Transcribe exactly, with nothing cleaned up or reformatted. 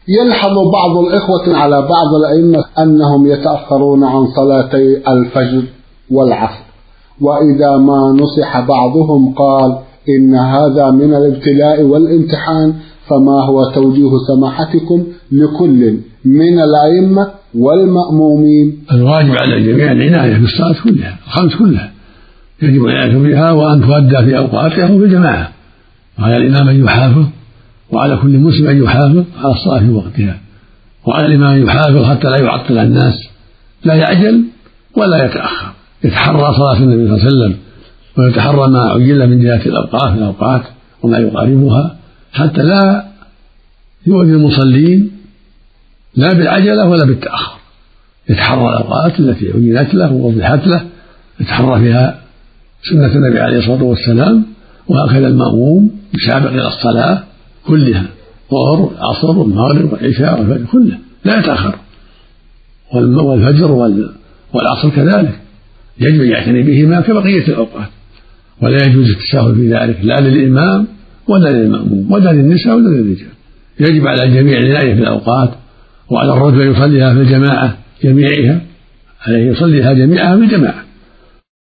يلحظ بعض الإخوة على بعض الأئمة أنهم يتأخرون عن صلاتي الفجر والعصر، وإذا ما نصح بعضهم قال إن هذا من الابتلاء والامتحان، فما هو توجيه سماحتكم لكل من الأئمة والمأمومين؟ الواجب على الجميع العناية بالصلاة كلها، الخمس كلها يجب العناية بها، وأن تؤدى في أوقاتها وفي الجماعة، وعلى الإمام أن يحافظ، وعلى كل مسلم أن يحافظ على الصلاة في وقتها، وعلى الإمام أن يحافظ حتى لا يعطل الناس، لا يعجل ولا يتأخر، يتحرى صلاة النبي صلى الله عليه وسلم، ويتحرى ما عجل من جهة الأوقات الأوقات وما يقاربها، حتى لا يؤذي المصلين لا بالعجلة ولا بالتأخر، يتحرى الأوقات التي عجلت له ووضحت له، يتحرى فيها سنة النبي عليه الصلاة والسلام، وهكذا المأموم يسابق إلى الصلاة كلها، الظهر والعصر والمغرب والعشاء والفجر كله لا يتأخر، والفجر والعصر كذلك يجب أن يعتني بهما كبقية الأوقات، ولا يجوز التساهل في ذلك لا للإمام ولا للمأموم ولا للنساء ولا للرجال. يجب على الجميع العناية في الأوقات، وعلى الرجل يصليها في الجماعة جميعها، عليه يصليها جميعها في الجماعة.